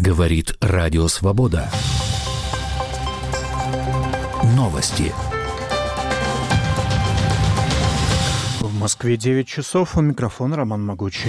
Говорит Радио Свобода. Новости. В Москве 9 часов. У микрофона Роман Могучий.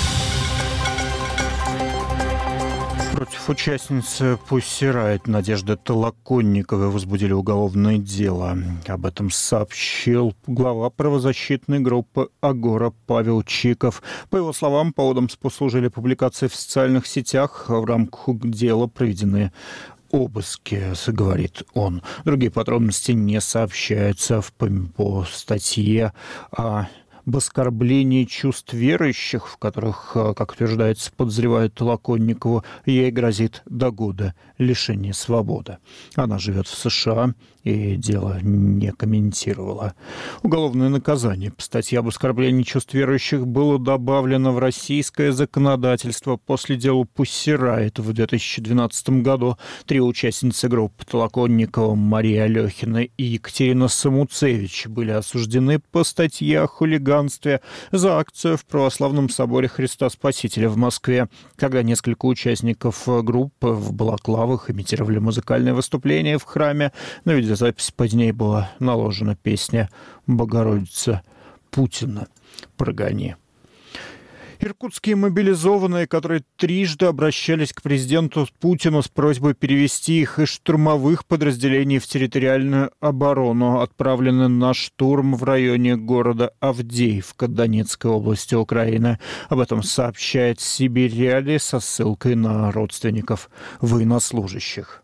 Против участницы Pussy Riot Надежды Толоконниковой возбудили уголовное дело. Об этом сообщил глава правозащитной группы «Агора» Павел Чиков. По его словам, поводом послужили публикации в социальных сетях. В рамках дела проведены обыски, говорит он. Другие подробности не сообщаются по статье об оскорблении чувств верующих, в которых, как утверждается, подозревают Толоконникову, ей грозит до года лишения свободы. Она живет в США и дело не комментировала. Уголовное наказание по статье об оскорблении чувств верующих было добавлено в российское законодательство после дела Pussy Riot в 2012 году. 3 участницы группы Толоконникова, Мария Алехина и Екатерина Самуцевич, были осуждены по статье о хулиганстве за акцию в Православном соборе Христа Спасителя в Москве, когда несколько участников группы в балаклавах имитировали музыкальное выступление в храме. На видеозапись позднее была наложена песня «Богородица Путина, прогони». Иркутские мобилизованные, которые трижды обращались к президенту Путину с просьбой перевести их из штурмовых подразделений в территориальную оборону, отправлены на штурм в районе города Авдеевка Донецкой области Украины. Об этом сообщает Сибирь Реалии со ссылкой на родственников военнослужащих.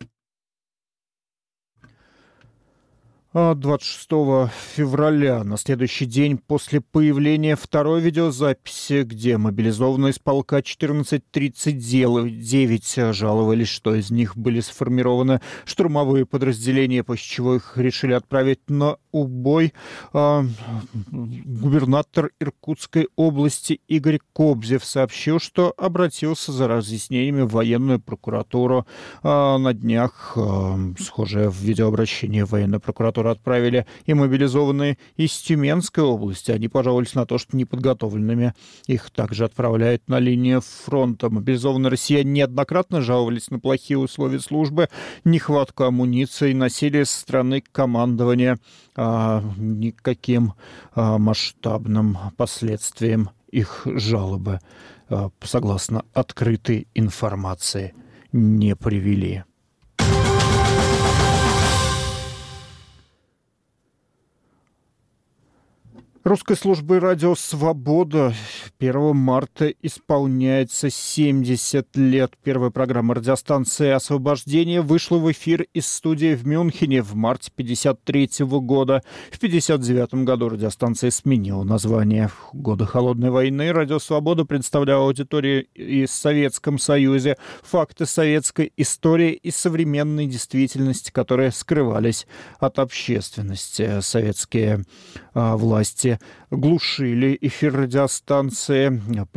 26 февраля, на следующий день после появления второй видеозаписи, где мобилизованные из полка 1439 жаловались, что из них были сформированы штурмовые подразделения, после чего их решили отправить на убой, губернатор Иркутской области Игорь Кобзев сообщил, что обратился за разъяснениями в военную прокуратуру. На днях схожее видеообращение в военную прокуратуру отправили и мобилизованные из Тюменской области. Они пожаловались на то, что неподготовленными их также отправляют на линию фронта. Мобилизованные россияне неоднократно жаловались на плохие условия службы, нехватку амуниции, насилие со стороны командования. Никаким масштабным последствиям их жалобы, согласно открытой информации, не привели. Русской службой радио «Свобода» 1 марта исполняется 70 лет. Первая программа радиостанции «Освобождение» вышла в эфир из студии в Мюнхене в марте 1953 года. В 1959 году радиостанция сменила название. В годы Холодной войны радио «Свобода» представляла аудитории и в Советском Союзе, факты советской истории и современной действительности, которые скрывались от общественности. Советские власти глушили эфир радиостанции,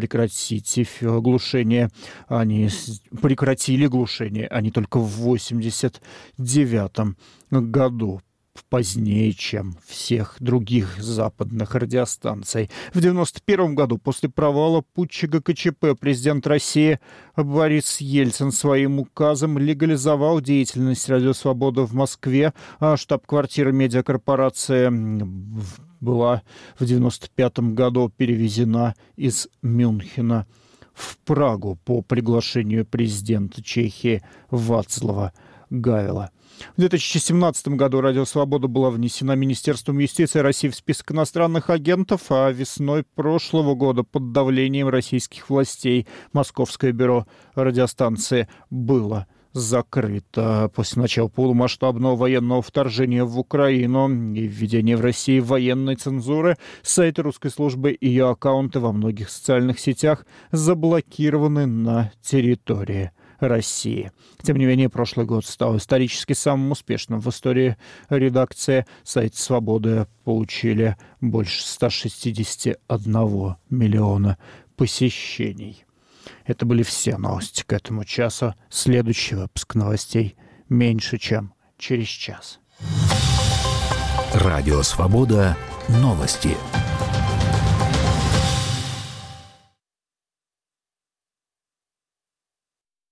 они прекратили глушение, они только в 1989 году, позднее, чем всех других западных радиостанций. В 1991 году, после провала путча ГКЧП, президент России Борис Ельцин своим указом легализовал деятельность «Радио Свобода» в Москве, а штаб-квартира медиакорпорации была в 1995 году перевезена из Мюнхена в Прагу по приглашению президента Чехии Вацлава Гавела. В 2017 году «Радио Свобода» была внесена Министерством юстиции России в список иностранных агентов, а весной прошлого года под давлением российских властей Московское бюро радиостанции было закрыто. После начала полномасштабного военного вторжения в Украину и введения в России военной цензуры сайты русской службы и ее аккаунты во многих социальных сетях заблокированы на территории России. Тем не менее, прошлый год стал исторически самым успешным в истории редакции. Сайт «Свободы» получили больше 161 миллиона посещений. Это были все новости к этому часу. Следующий выпуск новостей меньше, чем через час. Радио «Свобода». Новости.